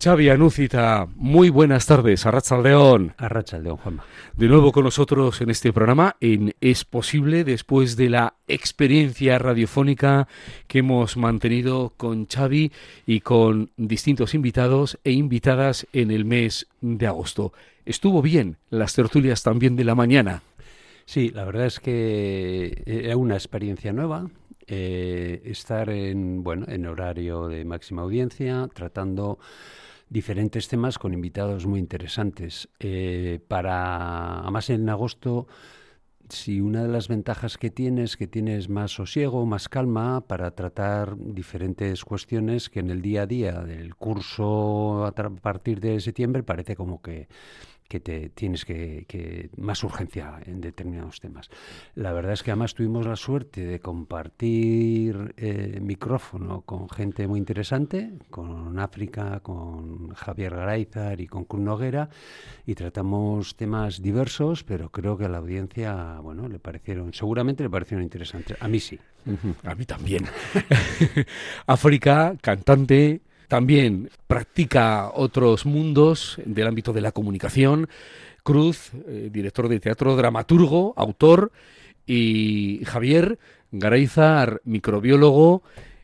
Xavi Anúcita, muy buenas tardes, Arratsaldeon. Arratsaldeon, Juanma. De nuevo con nosotros en este programa, en Es Posible, después de la experiencia radiofónica que hemos mantenido con Xavi y con distintos invitados e invitadas en el mes de agosto. Estuvo bien las tertulias también de la mañana. Sí, la verdad es que era una experiencia nueva. Estar en horario de máxima audiencia, tratando diferentes temas con invitados muy interesantes. Además, en agosto, si una de las ventajas que tienes más sosiego, más calma para tratar diferentes cuestiones que en el día a día del curso a partir de septiembre parece como que te tienes que más urgencia en determinados temas. La verdad es que además tuvimos la suerte de compartir micrófono con gente muy interesante, con África, con Javier Garayzar y con Cruz Noguera, y tratamos temas diversos, pero creo que a la audiencia, seguramente le parecieron interesantes. A mí sí. A mí también. África, cantante, también practica otros mundos del ámbito de la comunicación. Cruz, director de teatro, dramaturgo, autor, y Javier Garayzar, microbiólogo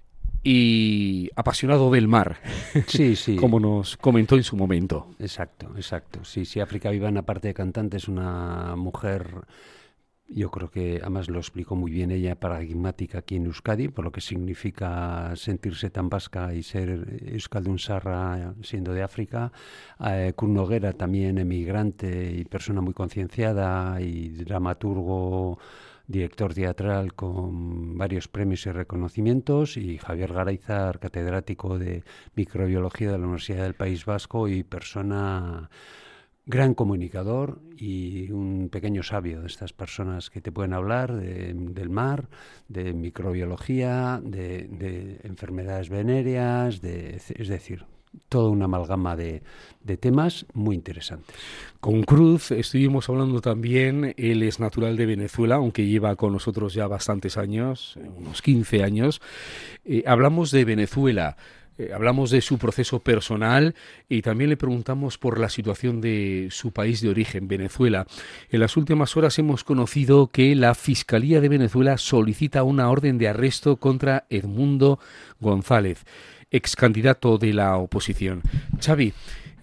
y apasionado del mar. Sí, sí. Como nos comentó en su momento. Exacto. Sí, África Vivana, aparte de cantante, es una mujer... Yo creo que además lo explicó muy bien ella, paradigmática aquí en Euskadi, por lo que significa sentirse tan vasca y ser euskaldun sarra siendo de África. Kun Noguera, también emigrante y persona muy concienciada y dramaturgo, director teatral con varios premios y reconocimientos, y Javier Garayzar, catedrático de microbiología de la Universidad del País Vasco y persona... gran comunicador y un pequeño sabio de estas personas que te pueden hablar del mar, de microbiología, de enfermedades venéreas, es decir, toda una amalgama de temas muy interesantes. Con Cruz estuvimos hablando también. Él es natural de Venezuela, aunque lleva con nosotros ya bastantes años, unos 15 años. Hablamos de Venezuela. Hablamos de su proceso personal y también le preguntamos por la situación de su país de origen, Venezuela. En las últimas horas hemos conocido que la Fiscalía de Venezuela solicita una orden de arresto contra Edmundo González, ex candidato de la oposición. Xavi,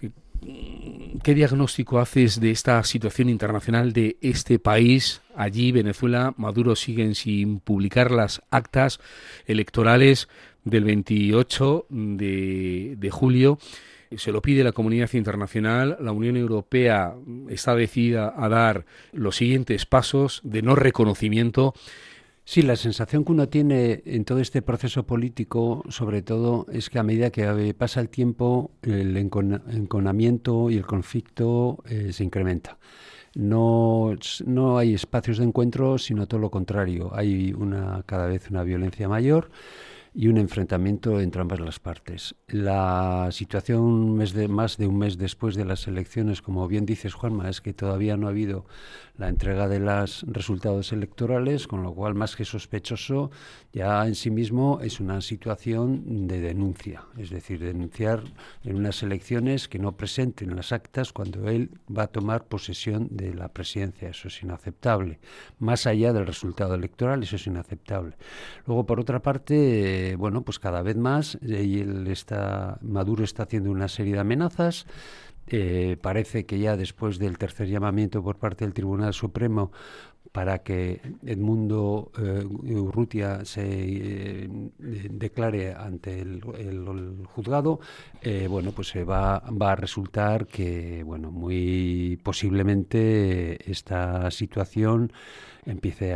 ¿qué diagnóstico haces de esta situación internacional de este país? Allí, Venezuela, Maduro sigue sin publicar las actas electorales del 28 de julio. Se lo pide la comunidad internacional. La Unión Europea está decidida a dar los siguientes pasos de no reconocimiento. Sí, la sensación que uno tiene en todo este proceso político, sobre todo, es que a medida que pasa el tiempo, el enconamiento y el conflicto se incrementa. No hay espacios de encuentro, sino todo lo contrario. Hay cada vez una violencia mayor y un enfrentamiento entre ambas las partes. La situación más de un mes después de las elecciones, como bien dices, Juanma, es que todavía no ha habido la entrega de los resultados electorales, con lo cual, más que sospechoso, ya en sí mismo es una situación de denuncia, es decir, denunciar en unas elecciones que no presenten las actas cuando él va a tomar posesión de la presidencia. Eso es inaceptable. Más allá del resultado electoral, eso es inaceptable. Luego, por otra parte, pues cada vez más Maduro está haciendo una serie de amenazas. Parece que ya después del tercer llamamiento por parte del Tribunal Supremo para que Edmundo Urrutia se declare ante el juzgado, pues va a resultar que, muy posiblemente esta situación empiece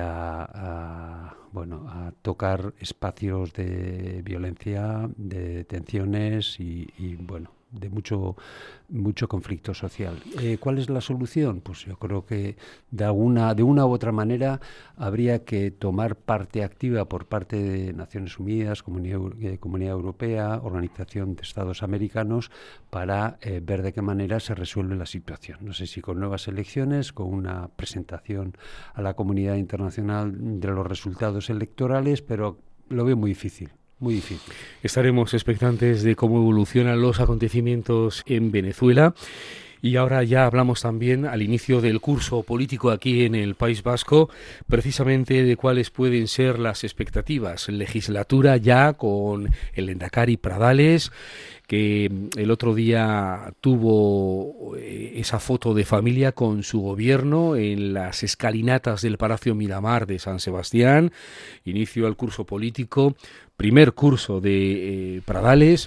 a tocar espacios de violencia, de tensiones y de mucho conflicto social. ¿Cuál es la solución? Pues yo creo que de una u otra manera habría que tomar parte activa por parte de Naciones Unidas, Comunidad Europea, Organización de Estados Americanos, para ver de qué manera se resuelve la situación. No sé si con nuevas elecciones, con una presentación a la comunidad internacional de los resultados electorales, pero lo veo muy difícil. muy difícil. Estaremos expectantes de cómo evolucionan los acontecimientos en Venezuela. Y ahora ya hablamos también al inicio del curso político aquí en el País Vasco, precisamente de cuáles pueden ser las expectativas. Legislatura ya con el Lehendakari Pradales, que el otro día tuvo esa foto de familia con su gobierno en las escalinatas del Palacio Miramar de San Sebastián. Inicio al curso político, primer curso de Pradales.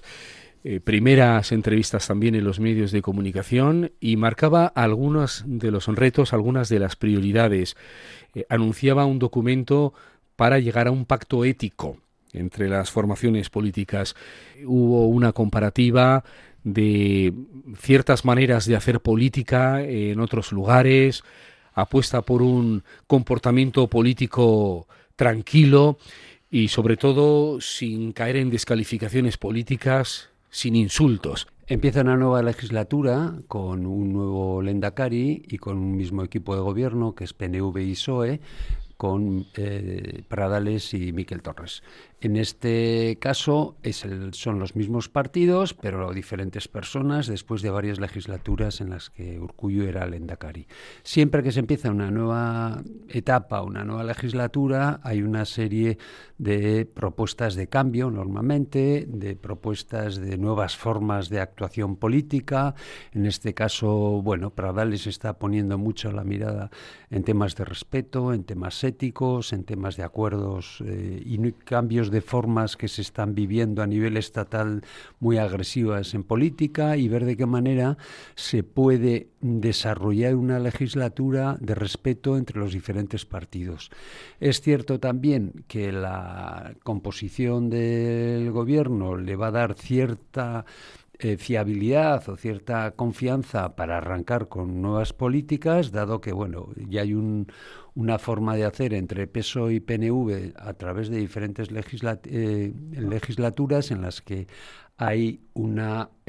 Primeras entrevistas también en los medios de comunicación y marcaba algunos de los retos, algunas de las prioridades. Anunciaba un documento para llegar a un pacto ético entre las formaciones políticas. Hubo una comparativa de ciertas maneras de hacer política en otros lugares, apuesta por un comportamiento político tranquilo y sobre todo sin caer en descalificaciones políticas, sin insultos. Empieza una nueva legislatura con un nuevo Lehendakari y con un mismo equipo de gobierno que es PNV y PSOE, con Pradales y Miquel Torres. En este caso son los mismos partidos, pero diferentes personas después de varias legislaturas en las que Urkullu era Lehendakari. Siempre que se empieza una nueva etapa, una nueva legislatura, hay una serie de propuestas de cambio, normalmente, de propuestas de nuevas formas de actuación política. En este caso, bueno, Pradales está poniendo mucho la mirada en temas de respeto, en temas éticos, en temas de acuerdos y cambios de formas que se están viviendo a nivel estatal muy agresivas en política y ver de qué manera se puede desarrollar una legislatura de respeto entre los diferentes partidos. Es cierto también que la composición del gobierno le va a dar cierta fiabilidad o cierta confianza para arrancar con nuevas políticas, dado que bueno, ya hay una forma de hacer entre PSOE y PNV a través de diferentes legislaturas en las que hay un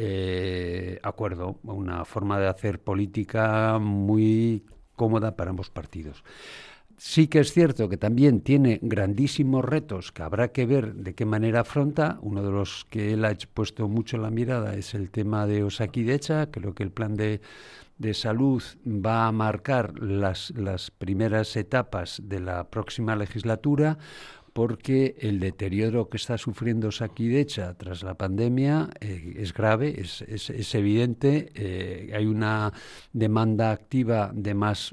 acuerdo, una forma de hacer política muy cómoda para ambos partidos. Sí que es cierto que también tiene grandísimos retos que habrá que ver de qué manera afronta. Uno de los que él ha puesto mucho la mirada es el tema de Osakidetza. Creo que el plan de salud va a marcar las primeras etapas de la próxima legislatura, porque el deterioro que está sufriendo Osakidetza tras la pandemia es grave, es evidente. Hay una demanda activa de más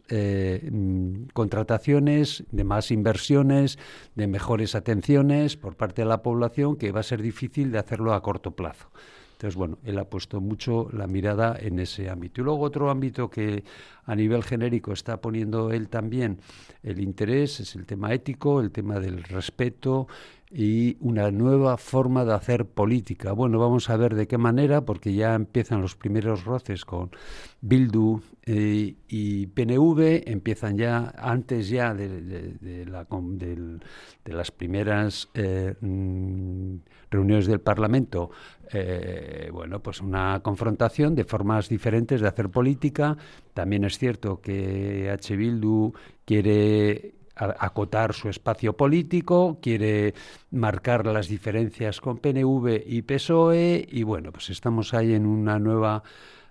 contrataciones, de más inversiones, de mejores atenciones por parte de la población, que va a ser difícil de hacerlo a corto plazo. Entonces, bueno, él ha puesto mucho la mirada en ese ámbito. Y luego otro ámbito que a nivel genérico está poniendo él también el interés es el tema ético, el tema del respeto y una nueva forma de hacer política. Bueno, vamos a ver de qué manera, porque ya empiezan los primeros roces con Bildu y PNV, empiezan ya, antes ya de las primeras reuniones del Parlamento, bueno, pues una confrontación de formas diferentes de hacer política. También es cierto que Bildu quiere acotar su espacio político, quiere marcar las diferencias con PNV y PSOE y bueno, pues estamos ahí en una nueva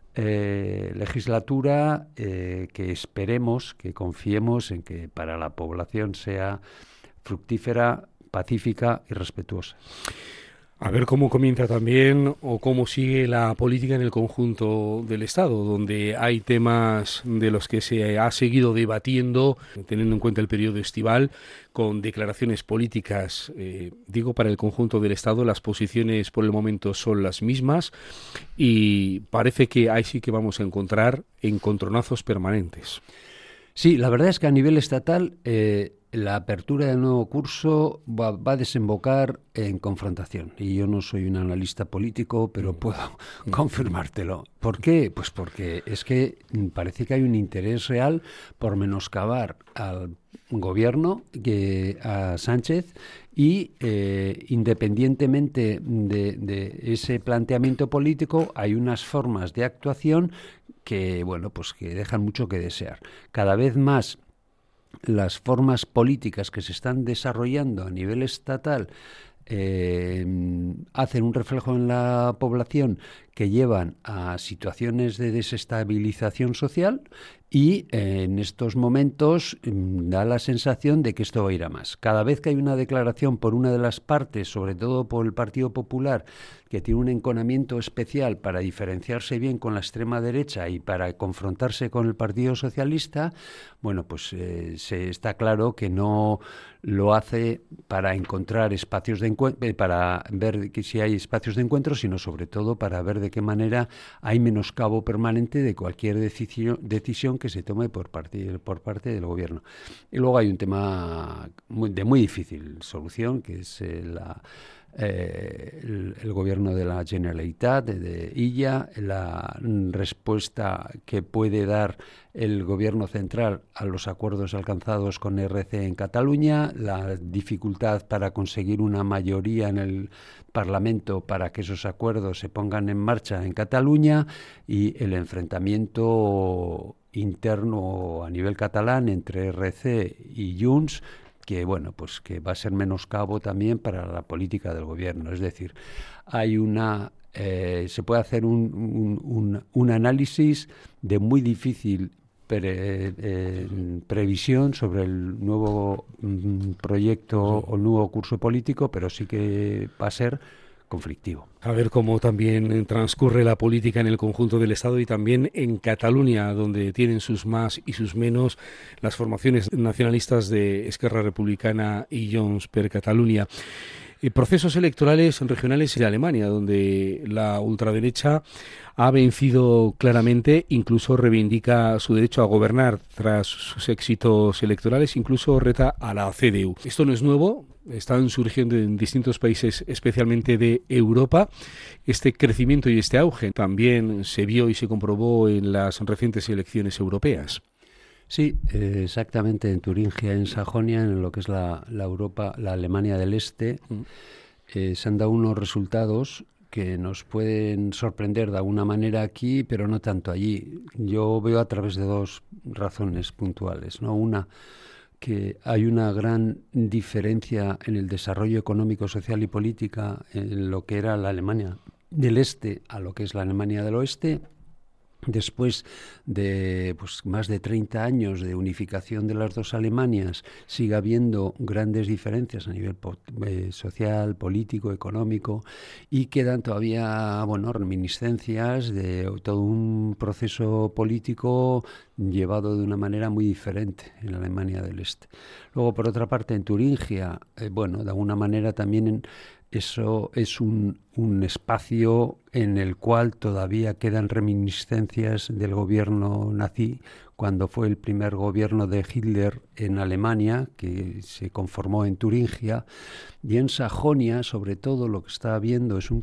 legislatura que esperemos, que confiemos en que para la población sea fructífera, pacífica y respetuosa. A ver cómo comienza también o cómo sigue la política en el conjunto del Estado, donde hay temas de los que se ha seguido debatiendo, teniendo en cuenta el periodo estival, con declaraciones políticas. Digo, para el conjunto del Estado las posiciones por el momento son las mismas y parece que ahí sí que vamos a encontrar encontronazos permanentes. Sí, la verdad es que a nivel estatal la apertura del nuevo curso va a desembocar en confrontación. Y yo no soy un analista político, pero puedo confirmártelo. ¿Por qué? Pues porque es que parece que hay un interés real por menoscabar al gobierno, a Sánchez, y independientemente de ese planteamiento político, hay unas formas de actuación que, bueno, pues que dejan mucho que desear. Cada vez más las formas políticas que se están desarrollando a nivel estatal hacen un reflejo en la población que llevan a situaciones de desestabilización social y en estos momentos da la sensación de que esto va a ir a más. Cada vez que hay una declaración por una de las partes, sobre todo por el Partido Popular, que tiene un enconamiento especial para diferenciarse bien con la extrema derecha y para confrontarse con el Partido Socialista, bueno, pues se está claro que no lo hace para encontrar espacios de encuentro, para ver que si hay espacios de encuentro, sino sobre todo para ver de qué manera hay menoscabo permanente de cualquier decisión que se tome por parte del gobierno. Y luego hay un tema de muy difícil solución, que es el gobierno de la Generalitat, de Illa, la respuesta que puede dar el gobierno central a los acuerdos alcanzados con RC en Cataluña, la dificultad para conseguir una mayoría en el Parlamento para que esos acuerdos se pongan en marcha en Cataluña y el enfrentamiento interno a nivel catalán entre RC y Junts, que bueno, pues que va a ser menoscabo también para la política del gobierno. Es decir, hay se puede hacer un análisis de muy difícil previsión sobre el nuevo proyecto o nuevo curso político, pero sí que va a ser conflictivo. A ver cómo también transcurre la política en el conjunto del Estado y también en Cataluña, donde tienen sus más y sus menos las formaciones nacionalistas de Esquerra Republicana y Junts per Catalunya. Procesos electorales regionales de Alemania, donde la ultraderecha ha vencido claramente, incluso reivindica su derecho a gobernar tras sus éxitos electorales, incluso reta a la CDU. Esto no es nuevo, están surgiendo en distintos países, especialmente de Europa. Este crecimiento y este auge también se vio y se comprobó en las recientes elecciones europeas. Sí, exactamente, en Turingia, en Sajonia, en lo que es la Europa, la Alemania del Este, se han dado unos resultados que nos pueden sorprender de alguna manera aquí, pero no tanto allí. Yo veo a través de dos razones puntuales, ¿no? Una, que hay una gran diferencia en el desarrollo económico, social y política en lo que era la Alemania del Este a lo que es la Alemania del Oeste. Después de más de 30 años de unificación de las dos Alemanias, sigue habiendo grandes diferencias a nivel social, político, económico, y quedan todavía reminiscencias de todo un proceso político llevado de una manera muy diferente en la Alemania del Este. Luego, por otra parte, en Turingia, de alguna manera también eso es un espacio en el cual todavía quedan reminiscencias del gobierno nazi, cuando fue el primer gobierno de Hitler en Alemania, que se conformó en Turingia, y en Sajonia, sobre todo, lo que está habiendo es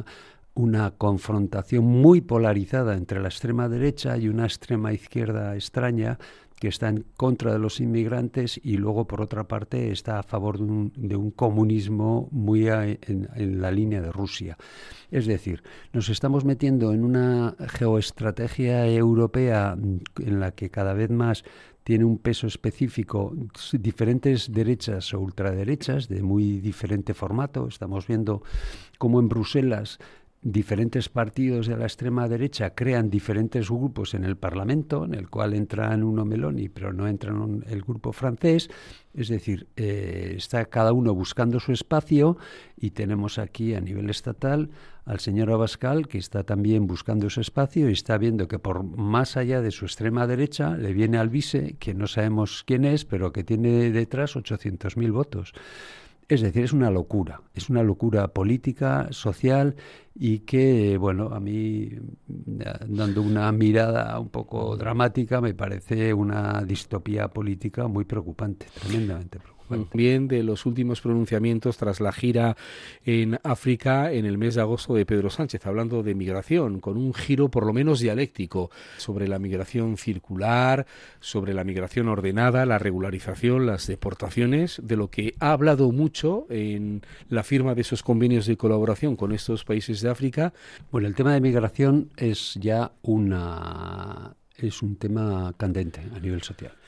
una confrontación muy polarizada entre la extrema derecha y una extrema izquierda extraña, que está en contra de los inmigrantes y luego, por otra parte, está a favor de un comunismo muy en la línea de Rusia. Es decir, nos estamos metiendo en una geoestrategia europea en la que cada vez más tiene un peso específico diferentes derechas o ultraderechas de muy diferente formato. Estamos viendo cómo en Bruselas diferentes partidos de la extrema derecha crean diferentes grupos en el Parlamento, en el cual entran uno Meloni, pero no entran el grupo francés. Es decir, está cada uno buscando su espacio, y tenemos aquí a nivel estatal al señor Abascal, que está también buscando su espacio y está viendo que por más allá de su extrema derecha le viene Alvise, que no sabemos quién es, pero que tiene detrás 800.000 votos. Es decir, es una locura política, social, y que, a mí, dando una mirada un poco dramática, me parece una distopía política muy preocupante, tremendamente preocupante. Bien, de los últimos pronunciamientos tras la gira en África en el mes de agosto de Pedro Sánchez, hablando de migración, con un giro por lo menos dialéctico sobre la migración circular, sobre la migración ordenada, la regularización, las deportaciones, de lo que ha hablado mucho en la firma de esos convenios de colaboración con estos países de África. Bueno, el tema de migración es ya un tema candente a nivel social.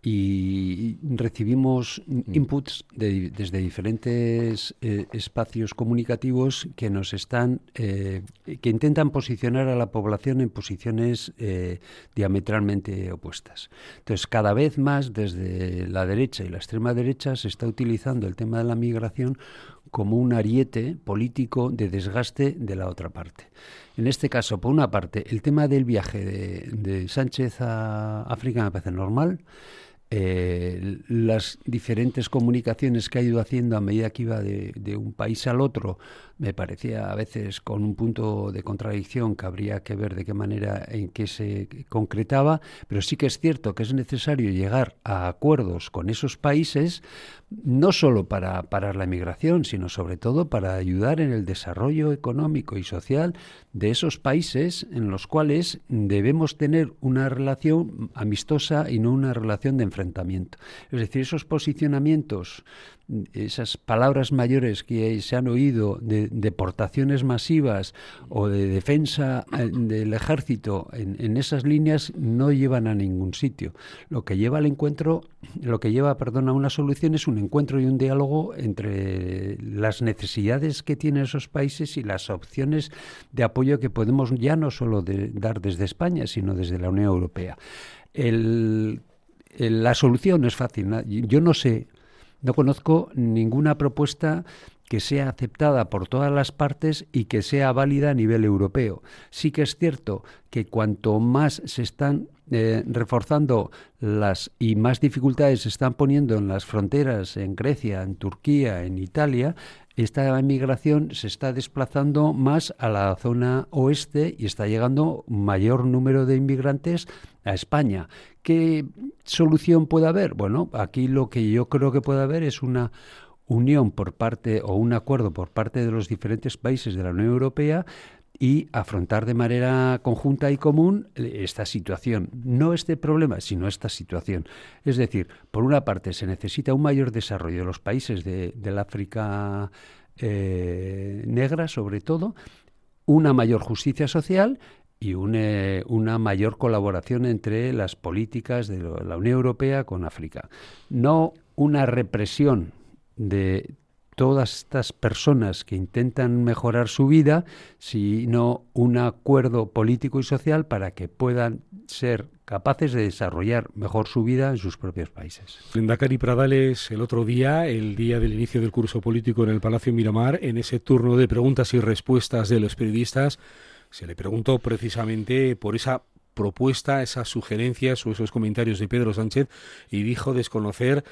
y recibimos inputs desde diferentes espacios comunicativos que nos están que intentan posicionar a la población en posiciones diametralmente opuestas. Entonces, cada vez más desde la derecha y la extrema derecha se está utilizando el tema de la migración como un ariete político de desgaste de la otra parte. En este caso, por una parte, el tema del viaje de Sánchez a África me parece normal. Las diferentes comunicaciones que ha ido haciendo a medida que iba de un país al otro me parecía a veces con un punto de contradicción que habría que ver de qué manera en qué se concretaba, pero sí que es cierto que es necesario llegar a acuerdos con esos países, no solo para parar la migración, sino sobre todo para ayudar en el desarrollo económico y social de esos países en los cuales debemos tener una relación amistosa y no una relación de enfrentamiento. Es decir, esos posicionamientos, esas palabras mayores que se han oído de deportaciones masivas o de defensa del ejército en esas líneas no llevan a ningún sitio. Lo que lleva a una solución es un encuentro y un diálogo entre las necesidades que tienen esos países y las opciones de apoyo que podemos ya no solo dar desde España, sino desde la Unión Europea. La solución es fácil. Yo no conozco ninguna propuesta que sea aceptada por todas las partes y que sea válida a nivel europeo. Sí que es cierto que cuanto más se están reforzando y más dificultades se están poniendo en las fronteras en Grecia, en Turquía, en Italia, esta migración se está desplazando más a la zona oeste y está llegando mayor número de inmigrantes a España. ¿Qué solución puede haber? Bueno, aquí lo que yo creo que puede haber es una unión por parte o un acuerdo por parte de los diferentes países de la Unión Europea y afrontar de manera conjunta y común esta situación. No este problema, sino esta situación. Es decir, por una parte se necesita un mayor desarrollo de los países del África negra, sobre todo, una mayor justicia social y una mayor colaboración entre las políticas de la Unión Europea con África. No una represión de todas estas personas que intentan mejorar su vida, sino un acuerdo político y social para que puedan ser capaces de desarrollar mejor su vida en sus propios países. Lehendakari Pradales, el otro día, el día del inicio del curso político en el Palacio Miramar, en ese turno de preguntas y respuestas de los periodistas, se le preguntó precisamente por esa propuesta, esas sugerencias o esos comentarios de Pedro Sánchez, y dijo desconocer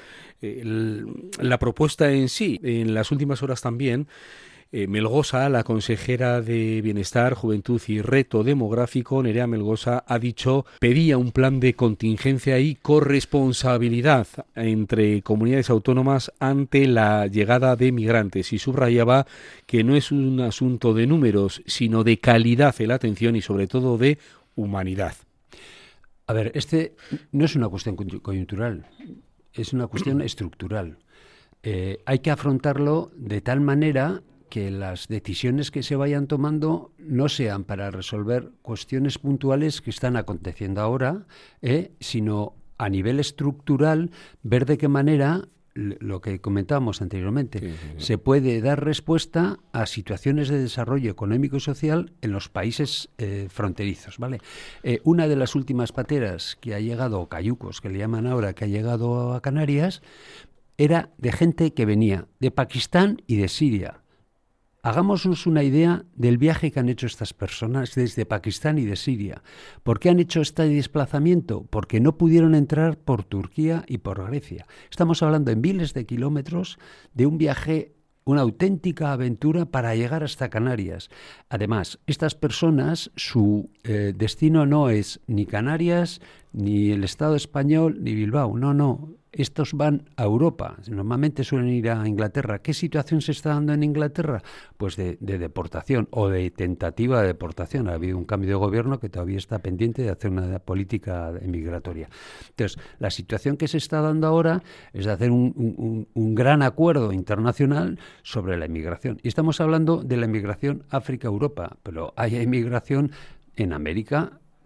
la propuesta en sí. En las últimas horas también Melgosa, la consejera de Bienestar, Juventud y Reto Demográfico, Nerea Melgosa, ha dicho, pedía un plan de contingencia y corresponsabilidad entre comunidades autónomas ante la llegada de migrantes, y subrayaba que no es un asunto de números, sino de calidad en la atención y sobre todo de humanidad. A ver, no es una cuestión coyuntural, es una cuestión estructural. Hay que afrontarlo de tal manera que las decisiones que se vayan tomando no sean para resolver cuestiones puntuales que están aconteciendo ahora, sino a nivel estructural, ver de qué manera, lo que comentábamos anteriormente, se puede dar respuesta a situaciones de desarrollo económico y social en los países fronterizos, ¿vale? Una de las últimas pateras que ha llegado, o cayucos que le llaman ahora, que ha llegado a Canarias, era de gente que venía de Pakistán y de Siria. Hagámonos una idea del viaje que han hecho estas personas desde Pakistán y de Siria. ¿Por qué han hecho este desplazamiento? Porque no pudieron entrar por Turquía y por Grecia. Estamos hablando en miles de kilómetros de un viaje, una auténtica aventura para llegar hasta Canarias. Además, estas personas, su destino no es ni Canarias, ni el Estado español, ni Bilbao. No. Estos van a Europa, normalmente suelen ir a Inglaterra. ¿Qué situación se está dando en Inglaterra? Pues de deportación o de tentativa de deportación. Ha habido un cambio de gobierno que todavía está pendiente de hacer una política migratoria. Entonces, la situación que se está dando ahora es de hacer un gran acuerdo internacional sobre la inmigración. Y estamos hablando de la inmigración África-Europa, pero hay inmigración en América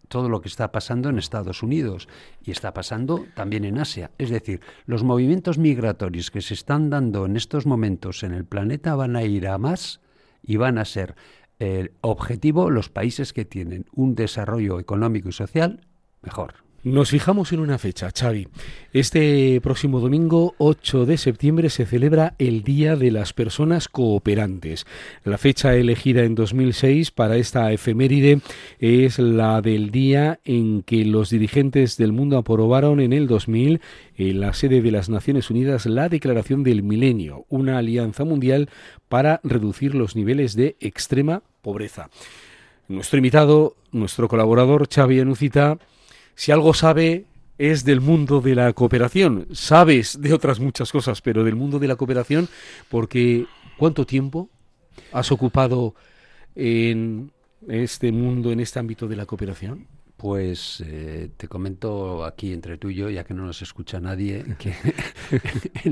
todo lo que está pasando en Estados Unidos y está pasando también en Asia. Es decir, los movimientos migratorios que se están dando en estos momentos en el planeta van a ir a más y van a ser objetivo los países que tienen un desarrollo económico y social mejor. Nos fijamos en una fecha, Xavi. Este próximo domingo, 8 de septiembre, se celebra el Día de las Personas Cooperantes. La fecha elegida en 2006 para esta efeméride es la del día en que los dirigentes del mundo aprobaron en el 2000, en la sede de las Naciones Unidas, la Declaración del Milenio, una alianza mundial para reducir los niveles de extrema pobreza. Nuestro invitado, nuestro colaborador, Xavi Anucita, si algo sabe, es del mundo de la cooperación. Sabes de otras muchas cosas, pero del mundo de la cooperación, porque ¿cuánto tiempo has ocupado en este mundo, en este ámbito de la cooperación? Pues te comento aquí entre tú y yo, ya que no nos escucha nadie, que en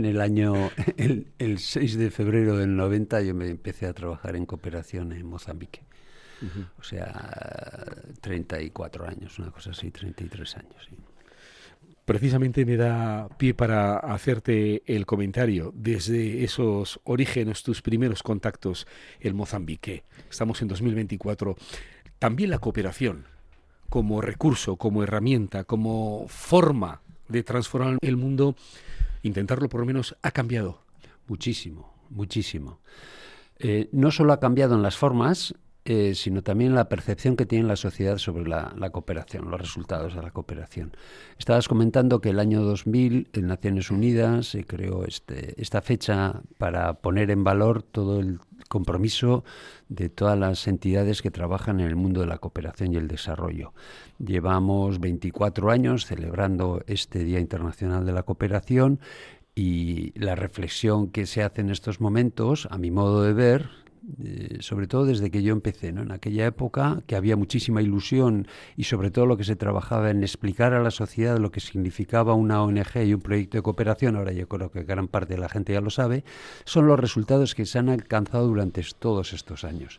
el 6 de febrero del 90 yo me empecé a trabajar en cooperación en Mozambique. O sea, 34 años, una cosa así, 33 años. Sí. Precisamente me da pie para hacerte el comentario desde esos orígenes, tus primeros contactos en Mozambique. Estamos en 2024. También la cooperación como recurso, como herramienta, como forma de transformar el mundo, intentarlo por lo menos, ha cambiado. Muchísimo, muchísimo. No solo ha cambiado en las formas, sino también la percepción que tiene la sociedad sobre la cooperación, los resultados de la cooperación. Estabas comentando que el año 2000 en Naciones Unidas se creó esta fecha para poner en valor todo el compromiso de todas las entidades que trabajan en el mundo de la cooperación y el desarrollo. Llevamos 24 años celebrando este Día Internacional de la Cooperación y la reflexión que se hace en estos momentos, a mi modo de ver, sobre todo desde que yo empecé, ¿no? En aquella época que había muchísima ilusión y sobre todo lo que se trabajaba en explicar a la sociedad lo que significaba una ONG y un proyecto de cooperación, ahora yo creo que gran parte de la gente ya lo sabe, son los resultados que se han alcanzado durante todos estos años.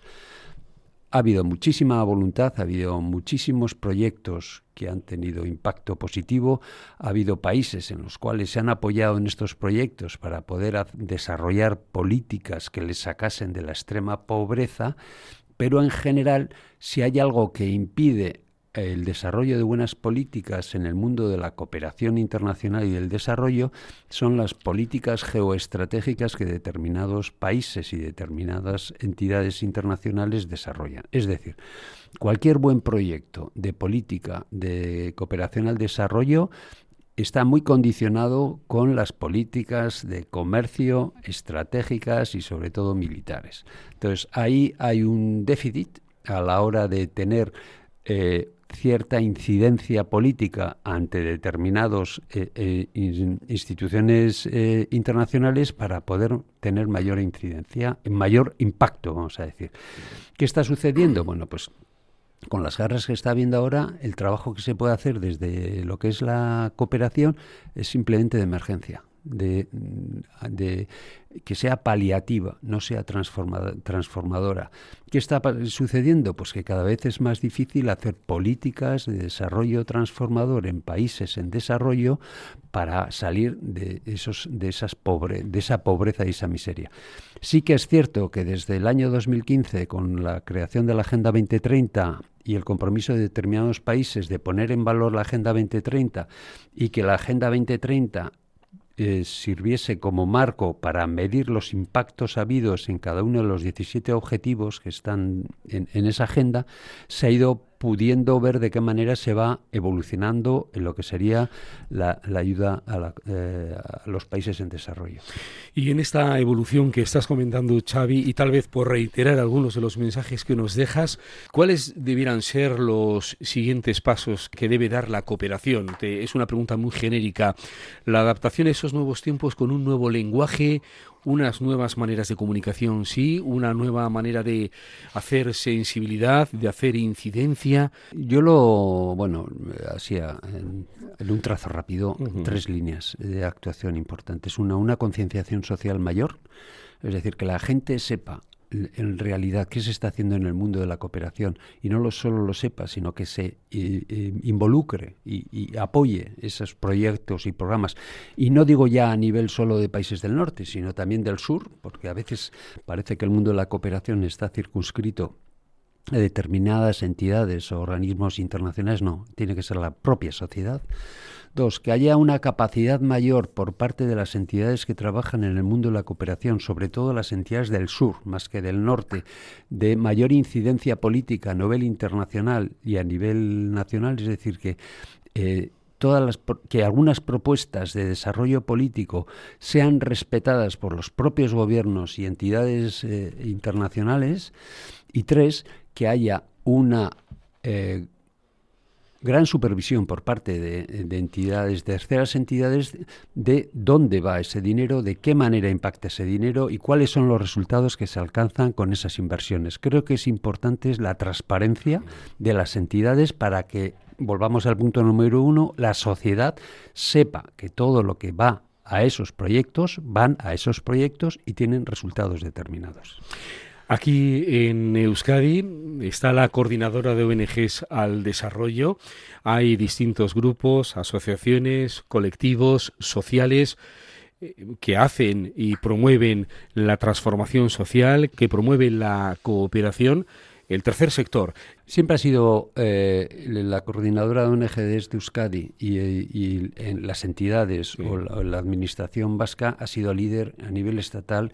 Ha habido muchísima voluntad, ha habido muchísimos proyectos que han tenido impacto positivo, ha habido países en los cuales se han apoyado en estos proyectos para poder desarrollar políticas que les sacasen de la extrema pobreza, pero en general, si hay algo que impide el desarrollo de buenas políticas en el mundo de la cooperación internacional y del desarrollo, son las políticas geoestratégicas que determinados países y determinadas entidades internacionales desarrollan. Es decir, cualquier buen proyecto de política de cooperación al desarrollo está muy condicionado con las políticas de comercio estratégicas y sobre todo militares. Entonces, ahí hay un déficit a la hora de tener cierta incidencia política ante determinadas instituciones internacionales para poder tener mayor incidencia, mayor impacto, vamos a decir. ¿Qué está sucediendo? Bueno, pues con las guerras que está habiendo ahora, el trabajo que se puede hacer desde lo que es la cooperación es simplemente de emergencia. De que sea paliativa, no sea transformadora. ¿Qué está sucediendo? Pues que cada vez es más difícil hacer políticas de desarrollo transformador en países en desarrollo para salir de esa pobreza y esa miseria. Sí que es cierto que desde el año 2015, con la creación de la Agenda 2030 y el compromiso de determinados países de poner en valor la Agenda 2030 y que la Agenda 2030 sirviese como marco para medir los impactos habidos en cada uno de los 17 objetivos que están en esa agenda, se ha ido pudiendo ver de qué manera se va evolucionando en lo que sería la ayuda a los países en desarrollo. Y en esta evolución que estás comentando, Xavi, y tal vez por reiterar algunos de los mensajes que nos dejas, ¿cuáles debieran ser los siguientes pasos que debe dar la cooperación? Es una pregunta muy genérica. La adaptación a esos nuevos tiempos con un nuevo lenguaje, unas nuevas maneras de comunicación, sí, una nueva manera de hacer sensibilidad, de hacer incidencia. Yo así en un trazo rápido, 3 líneas de actuación importantes. Una concienciación social mayor, es decir, que la gente sepa en realidad qué se está haciendo en el mundo de la cooperación y no solo lo sepa, sino que se involucre y apoye esos proyectos y programas. Y no digo ya a nivel solo de países del norte, sino también del sur, porque a veces parece que el mundo de la cooperación está circunscrito a determinadas entidades o organismos internacionales. No, tiene que ser la propia sociedad. 2, que haya una capacidad mayor por parte de las entidades que trabajan en el mundo de la cooperación, sobre todo las entidades del sur, más que del norte, de mayor incidencia política a nivel internacional y a nivel nacional, es decir, que que algunas propuestas de desarrollo político sean respetadas por los propios gobiernos y entidades internacionales. Y 3, que haya una gran supervisión por parte de entidades, de terceras entidades, de dónde va ese dinero, de qué manera impacta ese dinero y cuáles son los resultados que se alcanzan con esas inversiones. Creo que es importante la transparencia de las entidades para que, volvamos al punto número 1, la sociedad sepa que todo lo que va a esos proyectos, van a esos proyectos y tienen resultados determinados. Aquí en Euskadi está la Coordinadora de ONGs al Desarrollo. Hay distintos grupos, asociaciones, colectivos sociales que hacen y promueven la transformación social, que promueven la cooperación. El tercer sector. Siempre ha sido la coordinadora de ONGs de Euskadi y en las entidades o la administración vasca ha sido líder a nivel estatal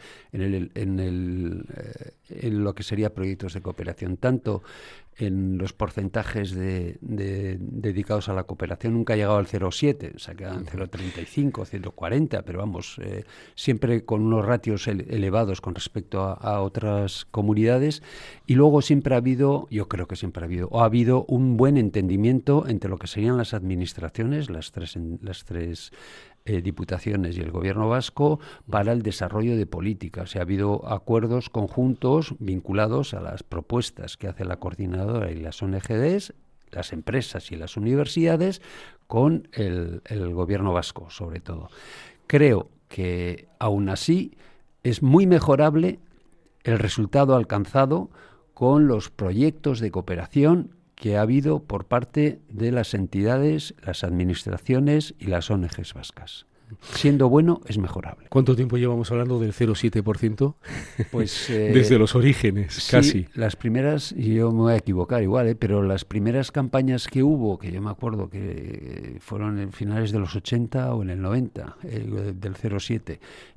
en lo que sería proyectos de cooperación, tanto en los porcentajes dedicados a la cooperación. Nunca ha llegado al 0,7, se ha quedado en 0,35, 0,40, pero vamos, siempre con unos ratios elevados con respecto a otras comunidades. Y luego siempre ha habido, yo creo que siempre ha habido un buen entendimiento entre lo que serían las administraciones, las tres diputaciones y el gobierno vasco, para el desarrollo de políticas. Ha habido acuerdos conjuntos vinculados a las propuestas que hace la coordinadora y las ONGs, las empresas y las universidades, con el gobierno vasco, sobre todo. Creo que aún así es muy mejorable el resultado alcanzado con los proyectos de cooperación que ha habido por parte de las entidades, las administraciones y las ONGs vascas. Siendo bueno, es mejorable. ¿Cuánto tiempo llevamos hablando del 0,7%? Pues desde los orígenes, sí, casi. Las primeras, y yo me voy a equivocar igual, pero las primeras campañas que hubo, que yo me acuerdo que fueron en finales de los 80 o en el 90, del 0,7%,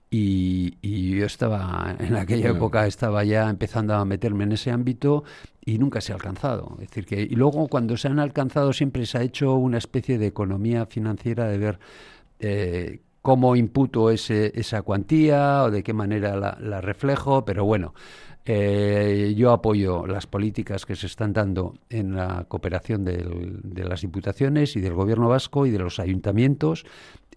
y yo estaba, en aquella época, estaba ya empezando a meterme en ese ámbito y nunca se ha alcanzado. Es decir, y luego cuando se han alcanzado siempre se ha hecho una especie de economía financiera de ver cómo imputo esa cuantía o de qué manera la reflejo, pero bueno, yo apoyo las políticas que se están dando en la cooperación de las diputaciones y del gobierno vasco y de los ayuntamientos.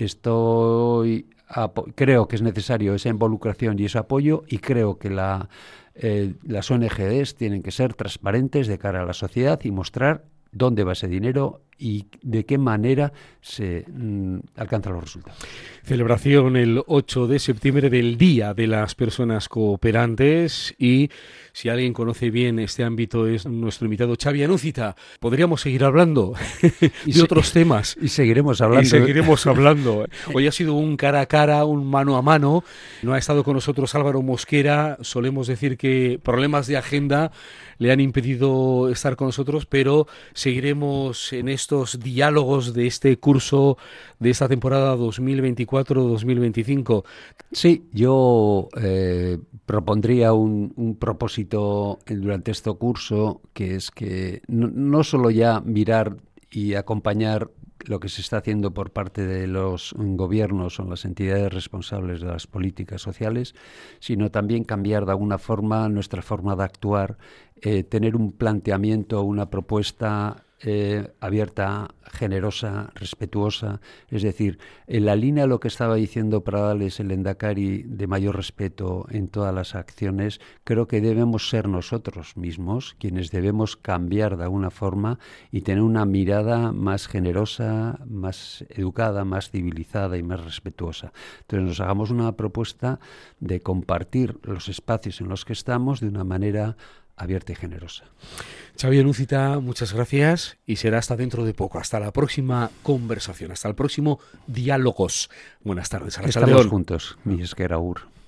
Creo que es necesario esa involucración y ese apoyo, y creo que las ONGs tienen que ser transparentes de cara a la sociedad y mostrar dónde va ese dinero y de qué manera se alcanzan los resultados. Celebración el 8 de septiembre del Día de las Personas Cooperantes, y si alguien conoce bien este ámbito es nuestro invitado Xavi Anúcita. Podríamos seguir hablando de otros temas. Y seguiremos hablando. Hoy ha sido un cara a cara, un mano a mano. No ha estado con nosotros Álvaro Mosquera. Solemos decir que problemas de agenda le han impedido estar con nosotros, pero seguiremos en estos diálogos de este curso, de esta temporada 2024-2025. Sí, yo propondría un propósito durante este curso, que es que no solo ya mirar y acompañar lo que se está haciendo por parte de los gobiernos o las entidades responsables de las políticas sociales, sino también cambiar de alguna forma nuestra forma de actuar, tener un planteamiento, una propuesta abierta, generosa, respetuosa. Es decir, en la línea de lo que estaba diciendo Pradales, el Lehendakari, de mayor respeto en todas las acciones, creo que debemos ser nosotros mismos quienes debemos cambiar de alguna forma y tener una mirada más generosa, más educada, más civilizada y más respetuosa. Entonces nos hagamos una propuesta de compartir los espacios en los que estamos de una manera abierta y generosa. Xavier Uncita, muchas gracias y será hasta dentro de poco. Hasta la próxima conversación, hasta el próximo Diálogos. Buenas tardes. Estamos juntos, mi esquera Ur.